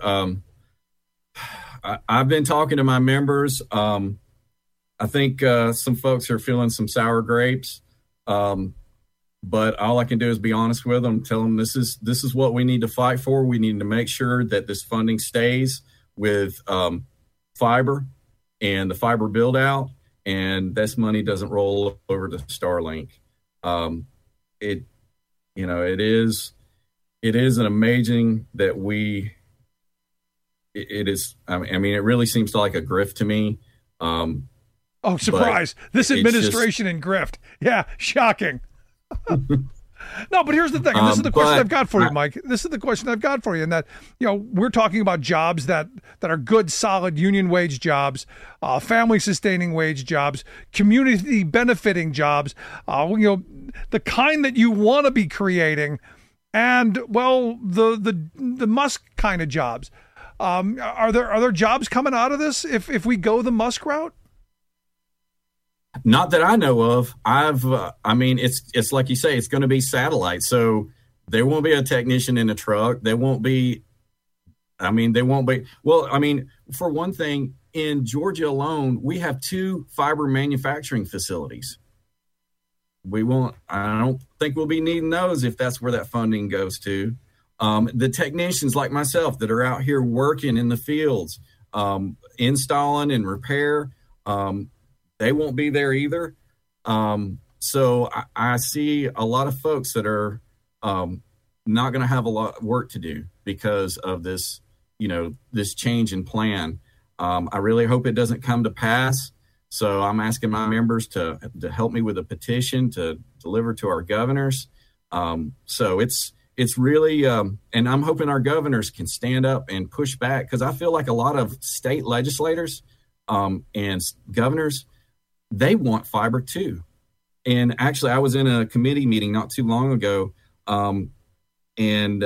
I've been talking to my members. I think some folks are feeling some sour grapes. But all I can do is be honest with them, tell them this is what we need to fight for. We need to make sure that this funding stays with fiber and the fiber build out, and this money doesn't roll over to Starlink. It is an amazing that it is. I mean, it really seems like a grift to me. Oh, surprise! This administration and grift. Yeah, shocking. No, but here's the thing, and this is the question I've got for you, Mike. This is the question I've got for you, and that we're talking about jobs that are good, solid union wage jobs, family sustaining wage jobs, community benefiting jobs, the kind that you want to be creating, and the Musk kind of jobs. Are there jobs coming out of this if we go the Musk route? Not that I know of. It's like you say, it's going to be satellite. So there won't be a technician in a truck. There won't be, for one thing, in Georgia alone, we have 2 fiber manufacturing facilities. I don't think we'll be needing those if that's where that funding goes to. The technicians like myself that are out here working in the fields, installing and repair, they won't be there either. So I see a lot of folks that are not going to have a lot of work to do because of this, this change in plan. I really hope it doesn't come to pass. So I'm asking my members to help me with a petition to deliver to our governors. So it's really, and I'm hoping our governors can stand up and push back, because I feel like a lot of state legislators and governors, they want fiber too. And actually, I was in a committee meeting not too long ago, and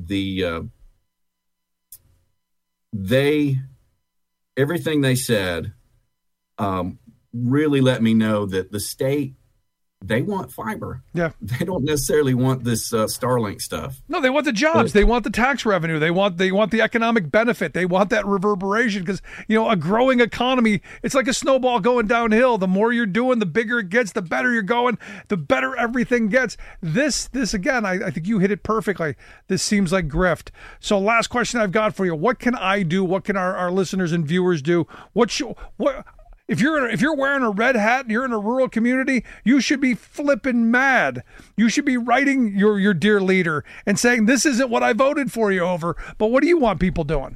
everything they said really let me know that the state, they want fiber. Yeah. They don't necessarily want this Starlink stuff. No, they want the jobs. They want the tax revenue. They want the economic benefit. They want that reverberation, because, a growing economy, it's like a snowball going downhill. The more you're doing, the bigger it gets, the better you're going, the better everything gets. This again, I think you hit it perfectly. This seems like grift. So last question I've got for you. What can I do? What can our listeners and viewers do? If you're wearing a red hat and you're in a rural community, you should be flipping mad. You should be writing your dear leader and saying, this isn't what I voted for you over. But what do you want people doing?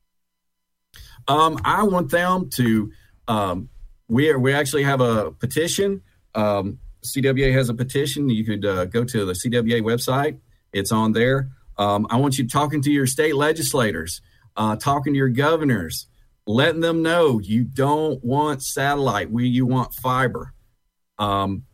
I want them to, we actually have a petition. CWA has a petition. You could go to the CWA website. It's on there. I want you talking to your state legislators, talking to your governors, letting them know you don't want satellite, you want fiber. Letting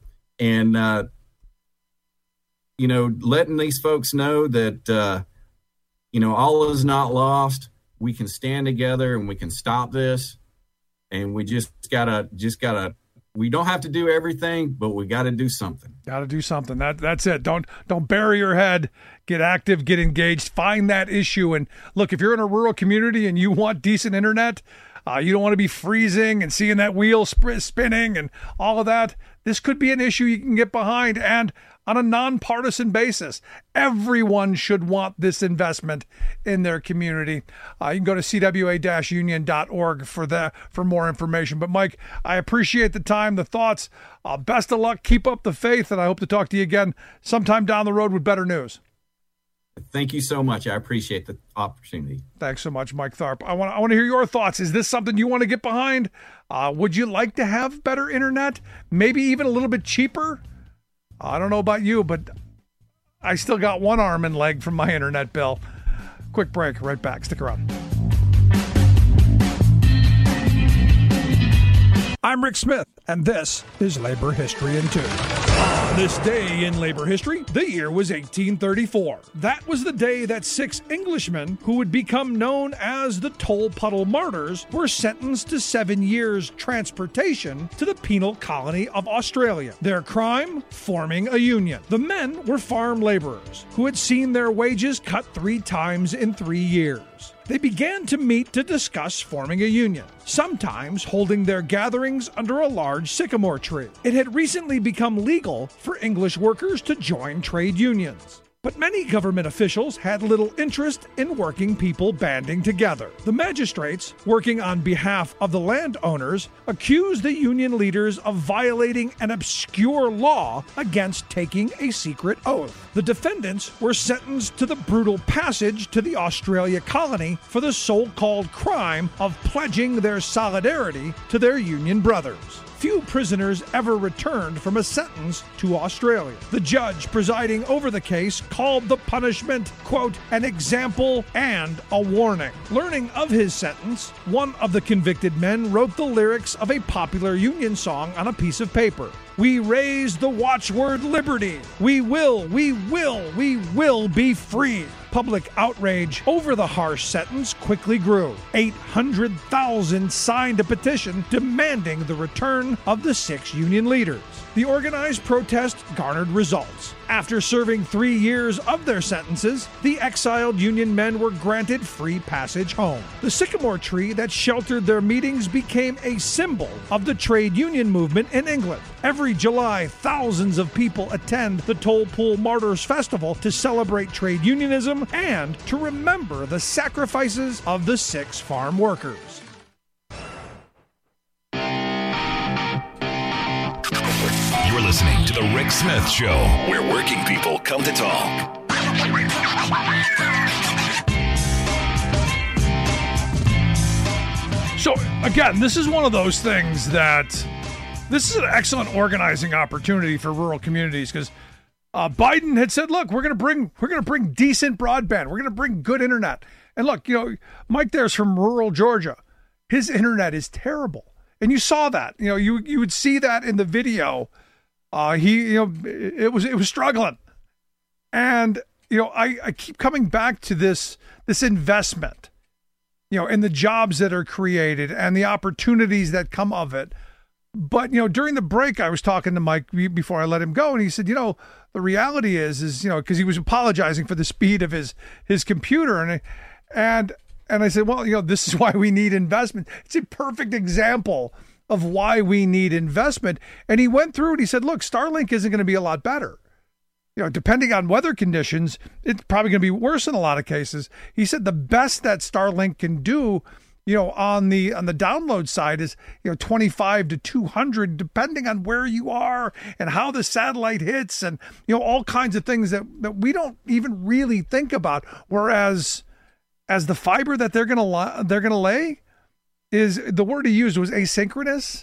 these folks know that, all is not lost. We can stand together and we can stop this. And we just gotta, we don't have to do everything, but we got to do something. Got to do something. That's it. Don't bury your head. Get active, get engaged, find that issue. And look, if you're in a rural community and you want decent internet, you don't want to be freezing and seeing that wheel spinning and all of that, this could be an issue you can get behind. And on a nonpartisan basis, everyone should want this investment in their community. You can go to cwa-union.org for more information. But Mike, I appreciate the time, the thoughts. Best of luck. Keep up the faith. And I hope to talk to you again sometime down the road with better news. Thank you so much. I appreciate the opportunity. Thanks so much, Mike Tharp. I want to hear your thoughts. Is this something you want to get behind? Would you like to have better internet? Maybe even a little bit cheaper? I don't know about you, but I still got one arm and leg from my internet bill. Quick break. Right back. Stick around. I'm Rick Smith, and this is Labor History in 2. This day in labor history, the year was 1834. That was the day that 6 Englishmen, who would become known as the Toll Puddle Martyrs, were sentenced to 7 years transportation to the penal colony of Australia. Their crime? Forming a union. The men were farm laborers who had seen their wages cut 3 times in 3 years. They began to meet to discuss forming a union, sometimes holding their gatherings under a large sycamore tree. It had recently become legal for English workers to join trade unions. But many government officials had little interest in working people banding together. The magistrates, working on behalf of the landowners, accused the union leaders of violating an obscure law against taking a secret oath. The defendants were sentenced to the brutal passage to the Australia colony for the so-called crime of pledging their solidarity to their union brothers. Few prisoners ever returned from a sentence to Australia. The judge presiding over the case called the punishment, quote, an example and a warning. Learning of his sentence, one of the convicted men wrote the lyrics of a popular Union song on a piece of paper. We raise the watchword liberty. We will be free. Public outrage over the harsh sentence quickly grew. 800,000 signed a petition demanding the return of the 6 union leaders. The organized protest garnered results. After serving 3 years of their sentences, the exiled Union men were granted free passage home. The sycamore tree that sheltered their meetings became a symbol of the trade union movement in England. Every July, thousands of people attend the Toll Puddle Martyrs Festival to celebrate trade unionism and to remember the sacrifices of the 6 farm workers. You're listening to The Rick Smith Show, where working people come to talk. So, again, this is one of those things that this is an excellent organizing opportunity for rural communities because Biden had said, look, we're going to bring decent broadband. We're going to bring good internet. And look, Mike there's from rural Georgia. His internet is terrible. And you saw that. You would see that in the video. It was struggling. And, I keep coming back to this investment, in the jobs that are created and the opportunities that come of it. But, during the break, I was talking to Mike before I let him go. And he said, the reality is, because he was apologizing for the speed of his computer. And I said, well, this is why we need investment. It's a perfect example of why we need investment. And he went through it. He said, look, Starlink isn't going to be a lot better. Depending on weather conditions, it's probably going to be worse in a lot of cases. He said the best that Starlink can do, on the download side is, 25 to 200, depending on where you are and how the satellite hits and, all kinds of things that we don't even really think about. Whereas as the fiber that they're going to lay is, the word he used was asynchronous,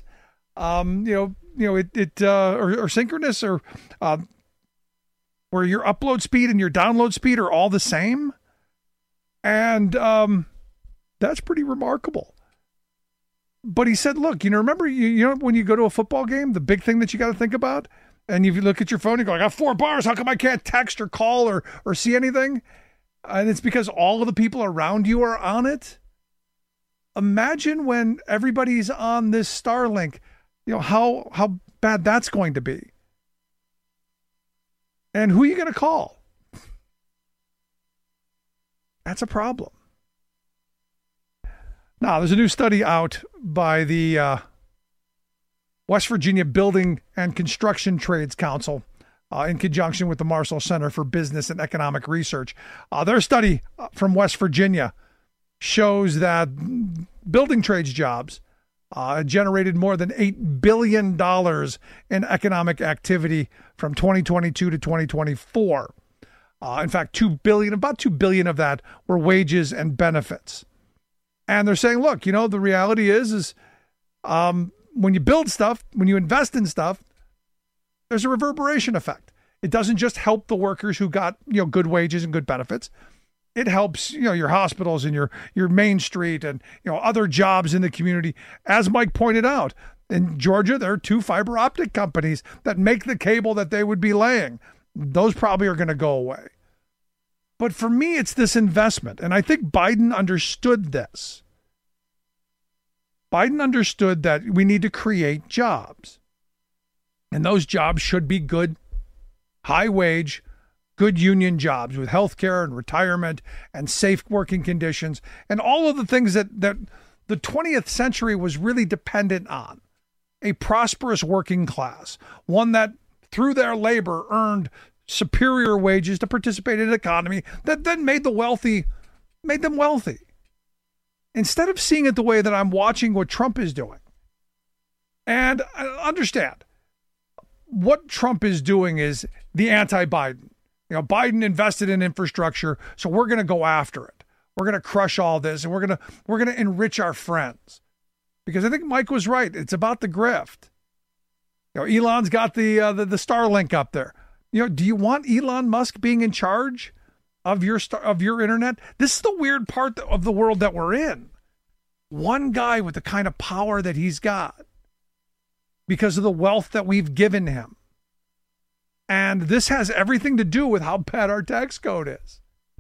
or synchronous, or where your upload speed and your download speed are all the same. And that's pretty remarkable. But he said, look, remember, when you go to a football game, the big thing that you got to think about, and if you look at your phone, you go, I got 4 bars. How come I can't text or call or see anything? And it's because all of the people around you are on it. Imagine when everybody's on this Starlink, how bad that's going to be. And who are you going to call? That's a problem. Now, there's a new study out by the West Virginia Building and Construction Trades Council in conjunction with the Marshall Center for Business and Economic Research. Their study from West Virginia shows that building trades jobs generated more than $8 billion in economic activity from 2022 to 2024. In fact, about $2 billion of that were wages and benefits. And they're saying, look, the reality is when you build stuff, when you invest in stuff, there's a reverberation effect. It doesn't just help the workers who got, good wages and good benefits. It helps, your hospitals and your Main Street and, other jobs in the community. As Mike pointed out, In Georgia, there are 2 fiber optic companies that make the cable that they would be laying. Those probably are going to go away. But for me, it's this investment. And I think Biden understood this. Biden understood that we need to create jobs. And those jobs should be good, high wage, good union jobs with health care and retirement and safe working conditions and all of the things that the 20th century was really dependent on. A prosperous working class, one that through their labor earned superior wages to participate in an economy that then made them wealthy. Instead of seeing it the way that I'm watching what Trump is doing. And understand, what Trump is doing is the anti-Biden. Biden invested in infrastructure, so we're going to go after it. We're going to crush all this, and we're going to enrich our friends. Because I think Mike was right. It's about the grift. Elon's got the Starlink up there. Do you want Elon Musk being in charge of your internet? This is the weird part of the world that we're in. One guy with the kind of power that he's got because of the wealth that we've given him. And this has everything to do with how bad our tax code is.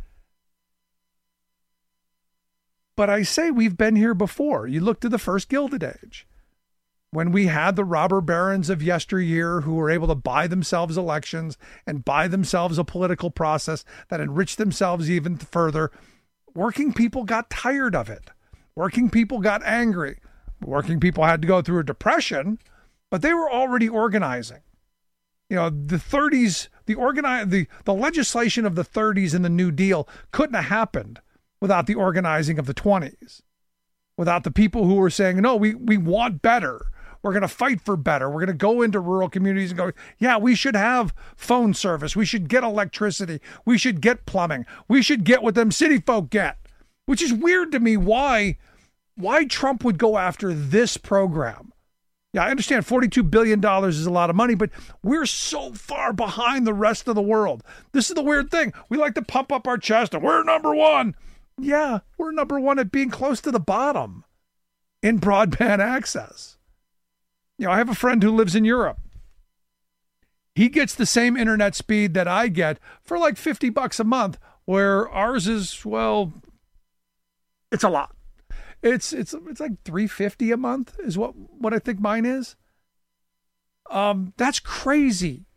But I say we've been here before. You look to the first Gilded Age, when we had the robber barons of yesteryear who were able to buy themselves elections and buy themselves a political process that enriched themselves even further. Working people got tired of it. Working people got angry. Working people had to go through a depression, but they were already organizing. The 30s, the legislation of the 30s and the New Deal couldn't have happened without the organizing of the 20s, without the people who were saying, no, we want better. We're going to fight for better. We're going to go into rural communities and go, yeah, we should have phone service. We should get electricity. We should get plumbing. We should get what them city folk get, which is weird to me why Trump would go after this program. Yeah, I understand $42 billion is a lot of money, but we're so far behind the rest of the world. This is the weird thing. We like to pump up our chest and we're number one. Yeah, we're number one at being close to the bottom in broadband access. I have a friend who lives in Europe. He gets the same internet speed that I get for like $50 a month, where ours is, well, it's a lot. It's like $350 a month is what I think mine is. That's crazy.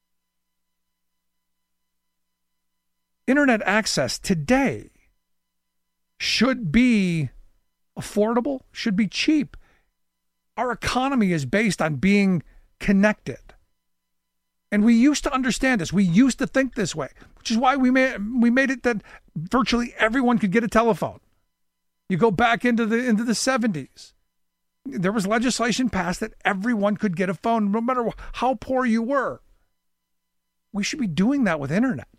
Internet access today should be affordable, should be cheap. Our economy is based on being connected. And we used to understand this. We used to think this way, which is why we made it that virtually everyone could get a telephone. You go back into the 70s. There was legislation passed that everyone could get a phone, no matter how poor you were. We should be doing that with internet.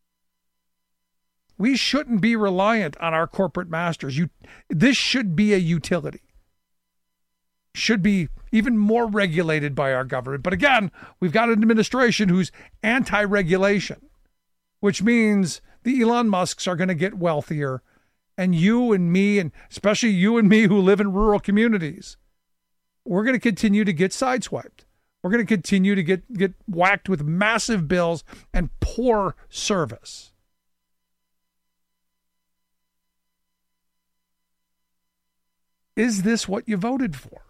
We shouldn't be reliant on our corporate masters. This should be a utility. Should be even more regulated by our government. But again, we've got an administration who's anti-regulation, which means the Elon Musks are going to get wealthier. And you and me, and especially you and me who live in rural communities, we're going to continue to get sideswiped. We're going to continue to get whacked with massive bills and poor service. Is this what you voted for?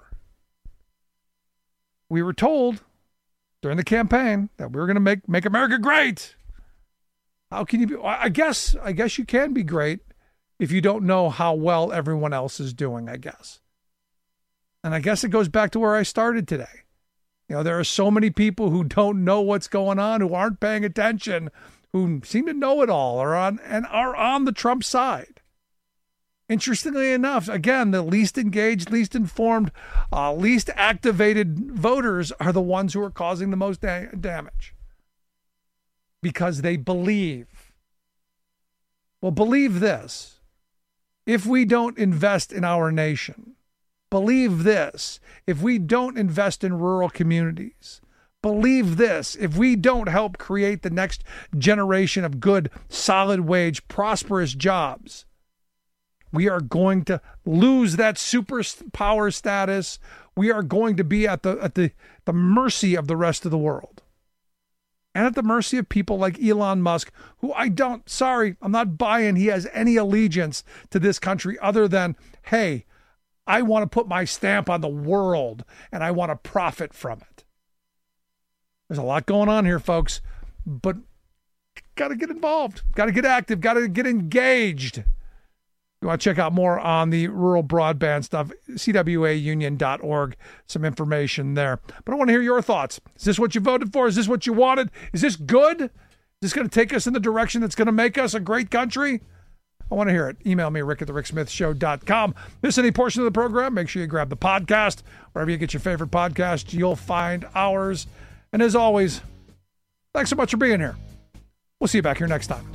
We were told during the campaign that we were going to make America great. How can you be? I guess you can be great if you don't know how well everyone else is doing, I guess. And I guess it goes back to where I started today. There are so many people who don't know what's going on, who aren't paying attention, who seem to know it all, are on the Trump side. Interestingly enough, again, the least engaged, least informed, least activated voters are the ones who are causing the most damage. Because they believe. Well, believe this. If we don't invest in our nation, believe this. If we don't invest in rural communities, believe this. If we don't help create the next generation of good, solid wage, prosperous jobs, We are going to lose that superpower status. We are going to be at the mercy of the rest of the world. And at the mercy of people like Elon Musk, who I'm not buying he has any allegiance to this country other than, hey, I want to put my stamp on the world and I want to profit from it. There's a lot going on here, folks, but got to get involved, got to get active, got to get engaged. You want to check out more on the rural broadband stuff, cwaunion.org, some information there. But I want to hear your thoughts. Is this what you voted for? Is this what you wanted? Is this good? Is this going to take us in the direction that's going to make us a great country? I want to hear it. Email me, rick@thericksmithshow.com. Miss any portion of the program, make sure you grab the podcast. Wherever you get your favorite podcast, you'll find ours. And as always, thanks so much for being here. We'll see you back here next time.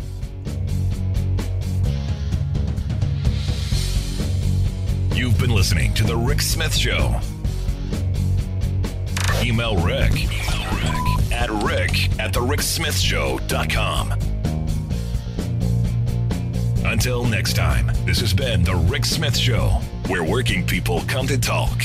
You've been listening to The Rick Smith Show. Email Rick at rick@thericksmithshow.com. Until next time, this has been The Rick Smith Show, where working people come to talk.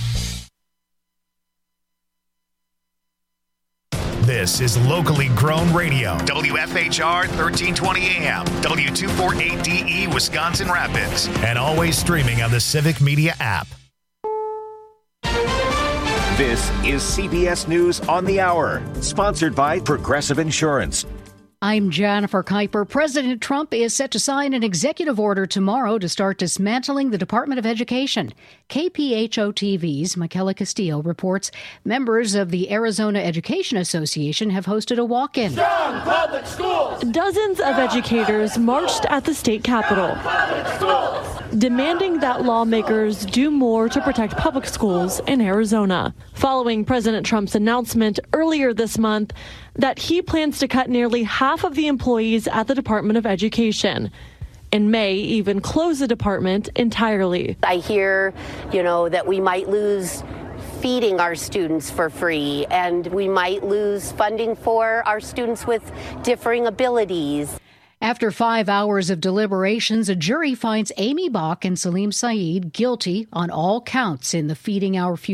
This is locally grown radio. WFHR 1320 AM, W248DE, Wisconsin Rapids, and always streaming on the Civic Media app. This is CBS News on the Hour, sponsored by Progressive Insurance. I'm Jennifer Kuiper. President Trump is set to sign an executive order tomorrow to start dismantling the Department of Education. KPHO-TV's Michaela Castillo reports members of the Arizona Education Association have hosted a walk-in. Strong public schools! Dozens of educators marched at the state capitol, demanding that lawmakers do more to protect public schools in Arizona. Following President Trump's announcement earlier this month that he plans to cut nearly half of the employees at the Department of Education and may even close the department entirely. I hear, that we might lose feeding our students for free, and we might lose funding for our students with differing abilities. After 5 hours of deliberations, a jury finds Amy Bach and Salim Saeed guilty on all counts in the Feeding Our Future